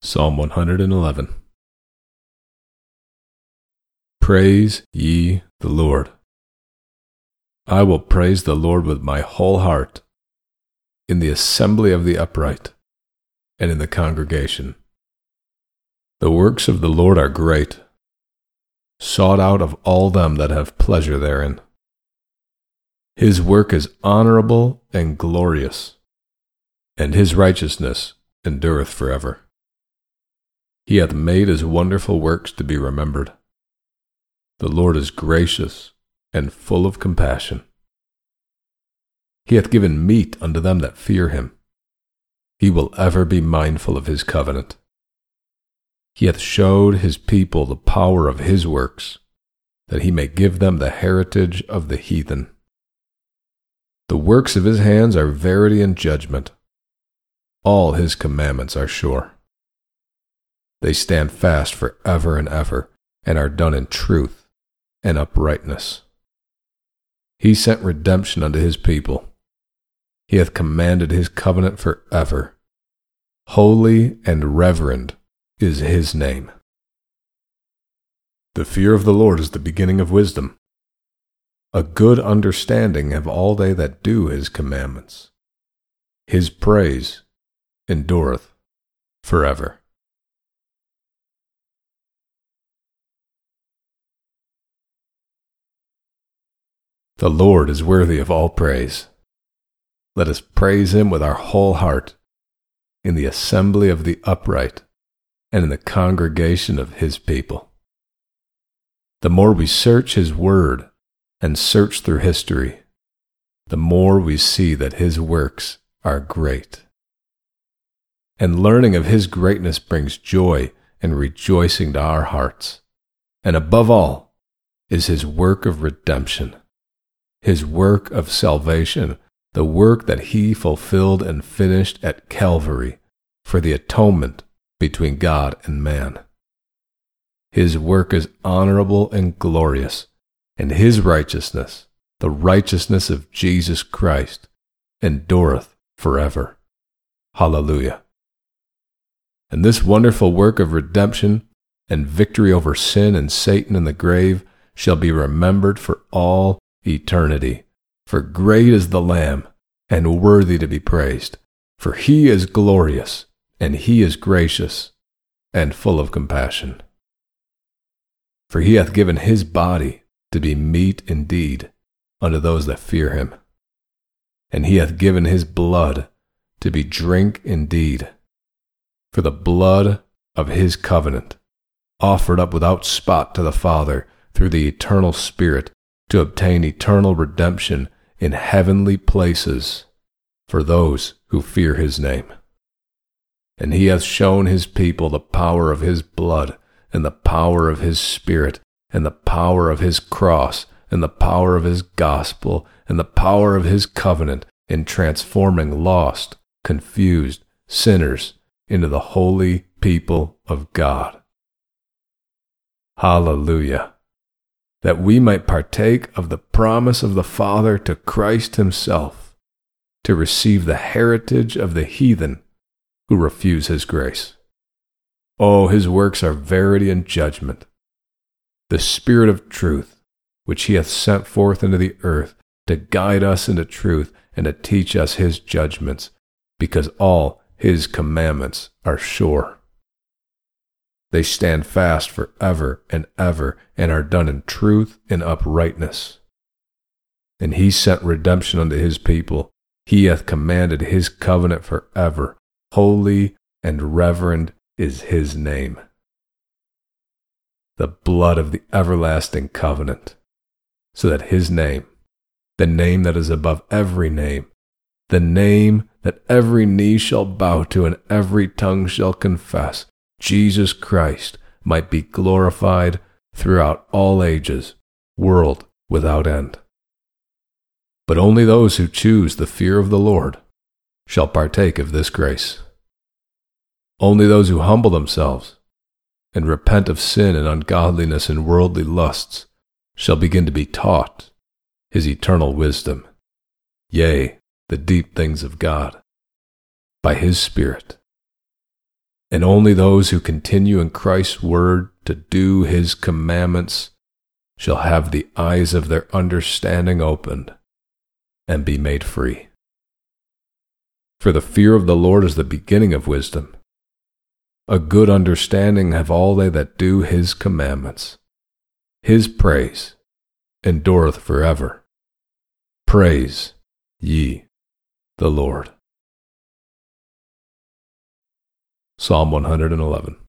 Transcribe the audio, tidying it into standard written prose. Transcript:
Psalm 111. Praise ye the Lord. I will praise the Lord with my whole heart, in the assembly of the upright, and in the congregation. The works of the Lord are great, sought out of all them that have pleasure therein. His work is honorable and glorious, and his righteousness endureth forever. He hath made his wonderful works to be remembered. The Lord is gracious and full of compassion. He hath given meat unto them that fear him. He will ever be mindful of his covenant. He hath showed his people the power of his works, that he may give them the heritage of the heathen. The works of his hands are verity and judgment. All his commandments are sure. They stand fast for ever and ever, and are done in truth and uprightness. He sent redemption unto his people. He hath commanded his covenant for ever. Holy and reverend is his name. The fear of the Lord is the beginning of wisdom. A good understanding have all they that do his commandments. His praise endureth forever. The Lord is worthy of all praise. Let us praise him with our whole heart, in the assembly of the upright, and in the congregation of his people. The more we search his word and search through history, the more we see that his works are great. And learning of his greatness brings joy and rejoicing to our hearts. And above all is his work of redemption, his work of salvation, the work that he fulfilled and finished at Calvary for the atonement between God and man. His work is honorable and glorious, and his righteousness, the righteousness of Jesus Christ, endureth forever. Hallelujah. And this wonderful work of redemption and victory over sin and Satan and the grave shall be remembered for all eternity. For great is the Lamb, and worthy to be praised. For he is glorious, and he is gracious, and full of compassion. For he hath given his body to be meat indeed unto those that fear him. And he hath given his blood to be drink indeed. For the blood of his covenant, offered up without spot to the Father through the eternal Spirit, to obtain eternal redemption in heavenly places for those who fear his name. And he hath shown his people the power of his blood, and the power of his Spirit, and the power of his cross, and the power of his gospel, and the power of his covenant in transforming lost, confused sinners into the holy people of God. Hallelujah! That we might partake of the promise of the Father to Christ himself, to receive the heritage of the heathen who refuse his grace. Oh, his works are verity and judgment. The Spirit of truth, which he hath sent forth into the earth to guide us into truth and to teach us his judgments, because all his commandments are sure. They stand fast for ever and ever, and are done in truth and uprightness. And he sent redemption unto his people. He hath commanded his covenant forever. Holy and reverend is his name. The blood of the everlasting covenant, so that his name, the name that is above every name, the name that every knee shall bow to and every tongue shall confess, Jesus Christ, might be glorified throughout all ages, world without end. But only those who choose the fear of the Lord shall partake of this grace. Only those who humble themselves and repent of sin and ungodliness and worldly lusts shall begin to be taught his eternal wisdom, yea, the deep things of God, by his Spirit. and only those who continue in Christ's word to do his commandments shall have the eyes of their understanding opened and be made free. For the fear of the Lord is the beginning of wisdom. A good understanding have all they that do his commandments. His praise endureth forever. Praise ye the Lord. Psalm 111.